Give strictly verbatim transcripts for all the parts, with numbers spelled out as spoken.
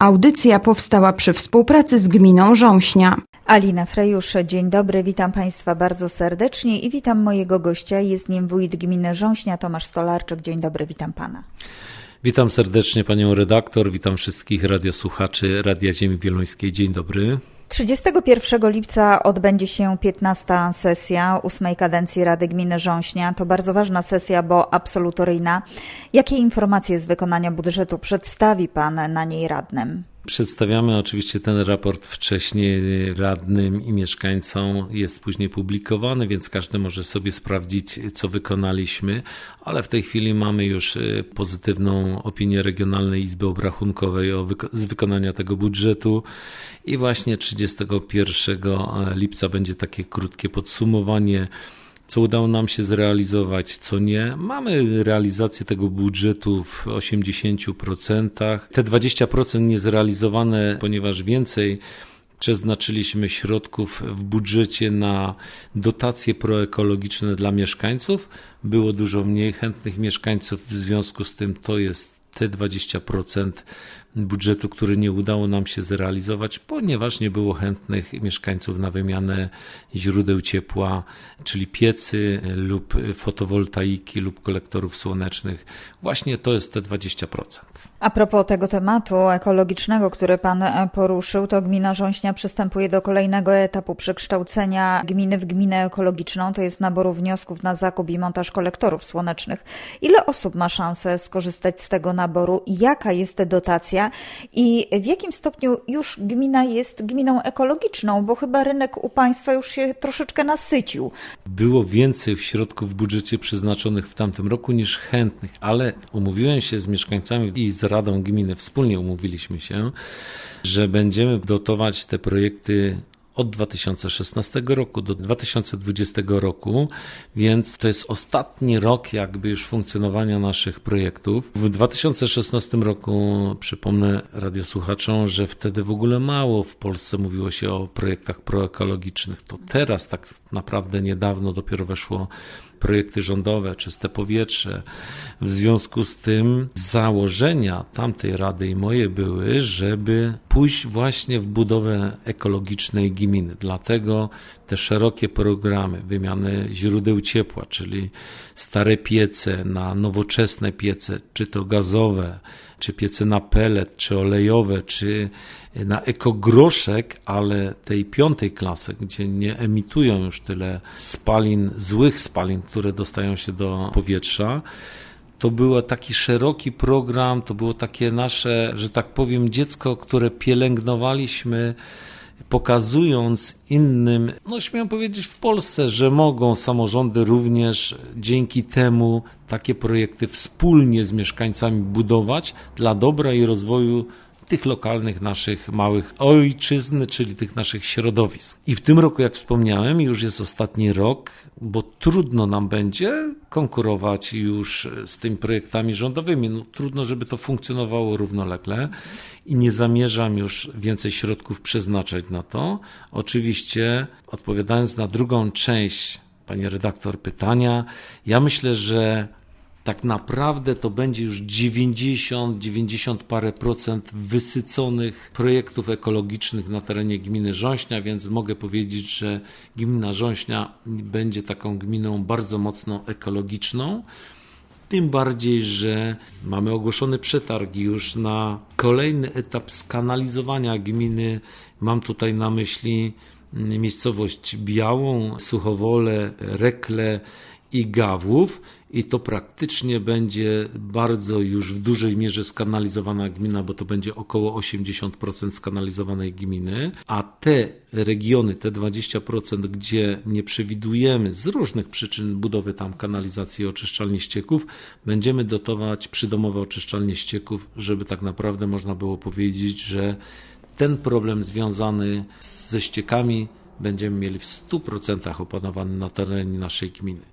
Audycja powstała przy współpracy z gminą Rząśnia. Alina Frejusz, dzień dobry, witam Państwa bardzo serdecznie i witam mojego gościa, jest nim wójt gminy Rząśnia, Tomasz Stolarczyk. Dzień dobry, witam Pana. Witam serdecznie Panią redaktor, witam wszystkich radiosłuchaczy Radia Ziemi Wieluńskiej. Dzień dobry. trzydziestego pierwszego lipca odbędzie się piętnasta sesja ósmej kadencji Rady Gminy Rząśnia. To bardzo ważna sesja, bo absolutoryjna. Jakie informacje z wykonania budżetu przedstawi Pan na niej radnym? Przedstawiamy oczywiście ten raport wcześniej radnym i mieszkańcom, jest później publikowany, więc każdy może sobie sprawdzić, co wykonaliśmy, ale w tej chwili mamy już pozytywną opinię Regionalnej Izby Obrachunkowej o wyko- z wykonania tego budżetu i właśnie trzydziestego pierwszego lipca będzie takie krótkie podsumowanie, co udało nam się zrealizować, co nie. Mamy realizację tego budżetu w osiemdziesięciu procentach. Te dwadzieścia procent niezrealizowane, ponieważ więcej przeznaczyliśmy środków w budżecie na dotacje proekologiczne dla mieszkańców. Było dużo mniej chętnych mieszkańców, w związku z tym to jest te dwadzieścia procent budżetu, który nie udało nam się zrealizować, ponieważ nie było chętnych mieszkańców na wymianę źródeł ciepła, czyli piecy lub fotowoltaiki lub kolektorów słonecznych. Właśnie to jest te dwadzieścia procent. A propos tego tematu ekologicznego, który Pan poruszył, to gmina Rząśnia przystępuje do kolejnego etapu przekształcenia gminy w gminę ekologiczną, to jest naboru wniosków na zakup i montaż kolektorów słonecznych. Ile osób ma szansę skorzystać z tego naboru? Jaka jest dotacja? I w jakim stopniu już gmina jest gminą ekologiczną, bo chyba rynek u Państwa już się troszeczkę nasycił. Było więcej środków w budżecie przeznaczonych w tamtym roku niż chętnych, ale umówiłem się z mieszkańcami i z Radą Gminy, wspólnie umówiliśmy się, że będziemy dotować te projekty od dwa tysiące szesnastego roku do dwa tysiące dwudziestego roku, więc to jest ostatni rok jakby już funkcjonowania naszych projektów. W dwa tysiące szesnastym roku, przypomnę radiosłuchaczom, że wtedy w ogóle mało w Polsce mówiło się o projektach proekologicznych. To teraz tak naprawdę niedawno dopiero weszło projekty rządowe, czyste powietrze. W związku z tym założenia tamtej Rady i moje były, żeby pójść właśnie w budowę ekologicznej gminy. Dlatego te szerokie programy wymiany źródeł ciepła, czyli stare piece na nowoczesne piece, czy to gazowe, czy piece na pellet, czy olejowe, czy na ekogroszek, ale tej piątej klasy, gdzie nie emitują już tyle spalin, złych spalin, które dostają się do powietrza. To był taki szeroki program, to było takie nasze, że tak powiem, dziecko, które pielęgnowaliśmy, pokazując innym, no śmiem powiedzieć w Polsce, że mogą samorządy również dzięki temu takie projekty wspólnie z mieszkańcami budować dla dobra i rozwoju tych lokalnych naszych małych ojczyzn, czyli tych naszych środowisk. I w tym roku, jak wspomniałem, już jest ostatni rok, bo trudno nam będzie konkurować już z tymi projektami rządowymi. No, trudno, żeby to funkcjonowało równolegle i nie zamierzam już więcej środków przeznaczać na to. Oczywiście, odpowiadając na drugą część, pani redaktor, pytania, ja myślę, że tak naprawdę to będzie już dziewięćdziesiąt, dziewięćdziesiąt parę procent wysyconych projektów ekologicznych na terenie gminy Rząśnia, więc mogę powiedzieć, że gmina Rząśnia będzie taką gminą bardzo mocno ekologiczną. Tym bardziej, że mamy ogłoszony przetarg już na kolejny etap skanalizowania gminy. Mam tutaj na myśli miejscowość Białą, Suchowole, Rekle i Gawłów. I to praktycznie będzie bardzo już w dużej mierze skanalizowana gmina, bo to będzie około osiemdziesiąt procent skanalizowanej gminy, a te regiony, te dwadzieścia procent, gdzie nie przewidujemy z różnych przyczyn budowy tam kanalizacji i oczyszczalni ścieków, będziemy dotować przydomowe oczyszczalnie ścieków, żeby tak naprawdę można było powiedzieć, że ten problem związany ze ściekami będziemy mieli w stu procentach opanowany na terenie naszej gminy.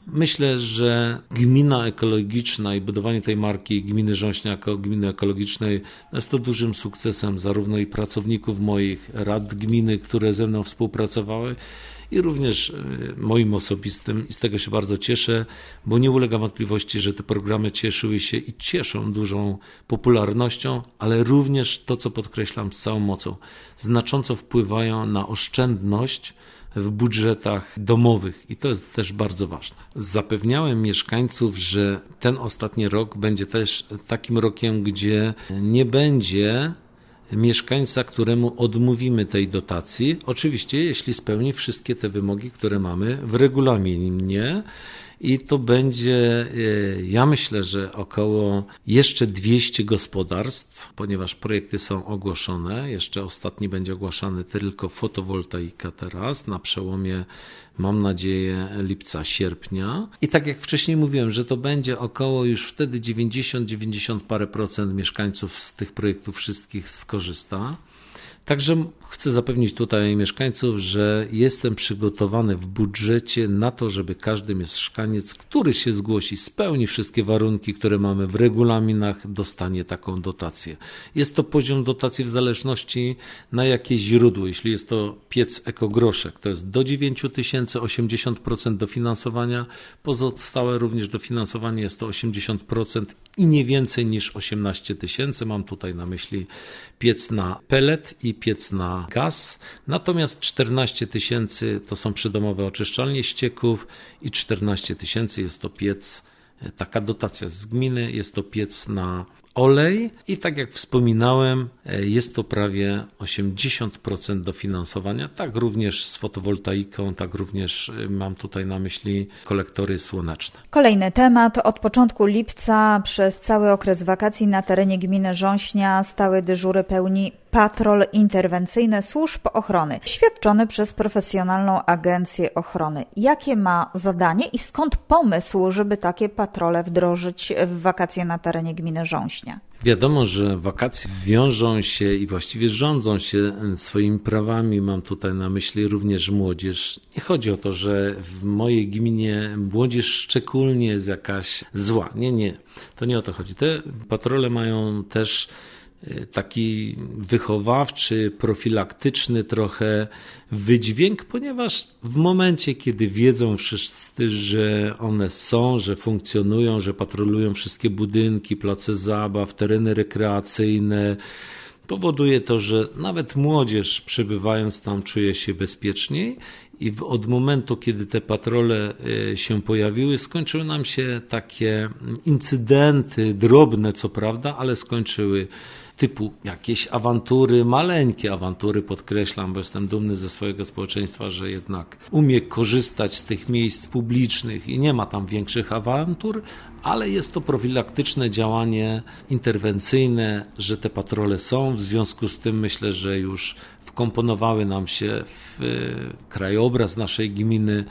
Myślę, że gmina ekologiczna i budowanie tej marki gminy Rząśnia jako gminy ekologicznej jest to dużym sukcesem zarówno i pracowników moich, rad gminy, które ze mną współpracowały, i również moim osobistym, i z tego się bardzo cieszę, bo nie ulega wątpliwości, że te programy cieszyły się i cieszą dużą popularnością, ale również to, co podkreślam z całą mocą, znacząco wpływają na oszczędność w budżetach domowych i to jest też bardzo ważne. Zapewniałem mieszkańców, że ten ostatni rok będzie też takim rokiem, gdzie nie będzie mieszkańca, któremu odmówimy tej dotacji. Oczywiście, jeśli spełni wszystkie te wymogi, które mamy w regulaminie. I to będzie, ja myślę, że około jeszcze dwieście gospodarstw, ponieważ projekty są ogłoszone. Jeszcze ostatni będzie ogłaszany tylko fotowoltaika teraz, na przełomie, mam nadzieję, lipca, sierpnia. I tak jak wcześniej mówiłem, że to będzie około już wtedy dziewięćdziesiąt, dziewięćdziesiąt parę procent mieszkańców z tych projektów wszystkich skorzysta. Także chcę zapewnić tutaj mieszkańców, że jestem przygotowany w budżecie na to, żeby każdy mieszkaniec, który się zgłosi, spełni wszystkie warunki, które mamy w regulaminach, dostanie taką dotację. Jest to poziom dotacji w zależności na jakie źródło. Jeśli jest to piec ekogroszek, to jest do dziewięć tysięcy, osiemdziesiąt procent dofinansowania. Pozostałe również dofinansowanie jest to osiemdziesiąt procent i nie więcej niż osiemnaście tysięcy. Mam tutaj na myśli piec na pellet i piec na gaz. Natomiast czternaście tysięcy to są przydomowe oczyszczalnie ścieków i czternaście tysięcy jest to piec, taka dotacja z gminy, jest to piec na olej i tak jak wspominałem, jest to prawie osiemdziesiąt procent dofinansowania, tak również z fotowoltaiką, tak również mam tutaj na myśli kolektory słoneczne. Kolejny temat. Od początku lipca przez cały okres wakacji na terenie gminy Rząśnia stałe dyżury pełni patrol interwencyjny służb ochrony, świadczony przez profesjonalną agencję ochrony. Jakie ma zadanie i skąd pomysł, żeby takie patrole wdrożyć w wakacje na terenie gminy Rząśnia? Wiadomo, że wakacje wiążą się i właściwie rządzą się swoimi prawami. Mam tutaj na myśli również młodzież. Nie chodzi o to, że w mojej gminie młodzież szczególnie jest jakaś zła. Nie, nie. To nie o to chodzi. Te patrole mają też taki wychowawczy, profilaktyczny trochę wydźwięk, ponieważ w momencie, kiedy wiedzą wszyscy, że one są, że funkcjonują, że patrolują wszystkie budynki, place zabaw, tereny rekreacyjne, powoduje to, że nawet młodzież przebywając tam czuje się bezpieczniej i od momentu, kiedy te patrole się pojawiły, skończyły nam się takie incydenty, drobne co prawda, ale skończyły typu jakieś awantury, maleńkie awantury, podkreślam, bo jestem dumny ze swojego społeczeństwa, że jednak umie korzystać z tych miejsc publicznych i nie ma tam większych awantur, ale jest to profilaktyczne działanie interwencyjne, że te patrole są. W związku z tym myślę, że już wkomponowały nam się w krajobraz naszej gminy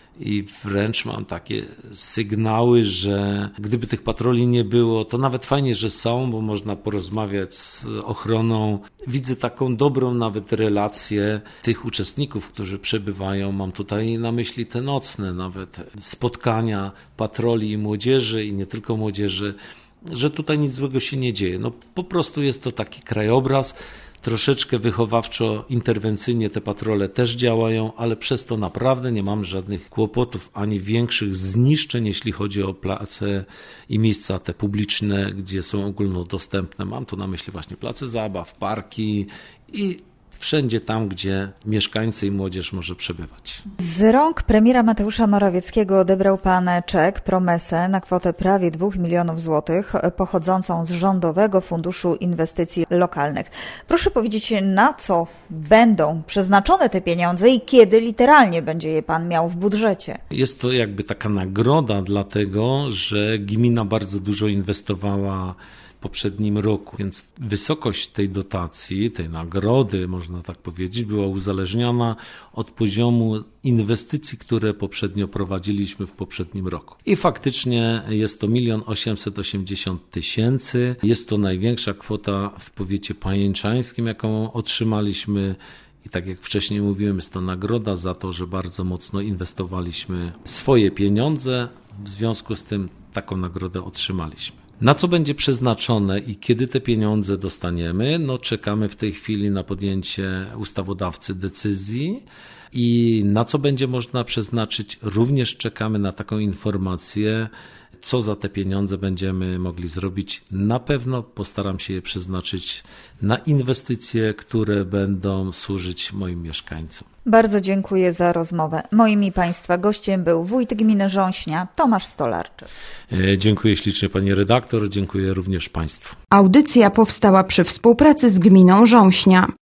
i wręcz mam takie sygnały, że gdyby tych patroli nie było, to nawet fajnie, że są, bo można porozmawiać z ochroną. Widzę taką dobrą nawet relację tych uczestników, którzy przebywają. Mam tutaj na myśli te nocne nawet spotkania patroli i młodzieży i nie tylko młodzieży, że tutaj nic złego się nie dzieje. No po prostu jest to taki krajobraz. Troszeczkę wychowawczo, interwencyjnie te patrole też działają, ale przez to naprawdę nie mamy żadnych kłopotów, ani większych zniszczeń, jeśli chodzi o place i miejsca te publiczne, gdzie są ogólnodostępne. Mam tu na myśli właśnie place zabaw, parki i wszędzie tam, gdzie mieszkańcy i młodzież może przebywać. Z rąk premiera Mateusza Morawieckiego odebrał pan czek, promesę na kwotę prawie dwóch milionów złotych pochodzącą z Rządowego Funduszu Inwestycji Lokalnych. Proszę powiedzieć, na co będą przeznaczone te pieniądze i kiedy literalnie będzie je pan miał w budżecie? Jest to jakby taka nagroda dlatego, że gmina bardzo dużo inwestowała w poprzednim roku, więc wysokość tej dotacji, tej nagrody, można tak powiedzieć, była uzależniona od poziomu inwestycji, które poprzednio prowadziliśmy w poprzednim roku. I faktycznie jest to milion osiemset osiemdziesiąt tysięcy. Jest to największa kwota w powiecie pajęczańskim, jaką otrzymaliśmy. I tak jak wcześniej mówiłem, jest to nagroda za to, że bardzo mocno inwestowaliśmy swoje pieniądze. W związku z tym taką nagrodę otrzymaliśmy. Na co będzie przeznaczone i kiedy te pieniądze dostaniemy? No czekamy w tej chwili na podjęcie ustawodawcy decyzji. I na co będzie można przeznaczyć? Również czekamy na taką informację, co za te pieniądze będziemy mogli zrobić. Na pewno postaram się je przeznaczyć na inwestycje, które będą służyć moim mieszkańcom. Bardzo dziękuję za rozmowę. Moim i Państwa gościem był wójt gminy Rząśnia, Tomasz Stolarczyk. Dziękuję ślicznie pani redaktor, dziękuję również Państwu. Audycja powstała przy współpracy z gminą Rząśnia.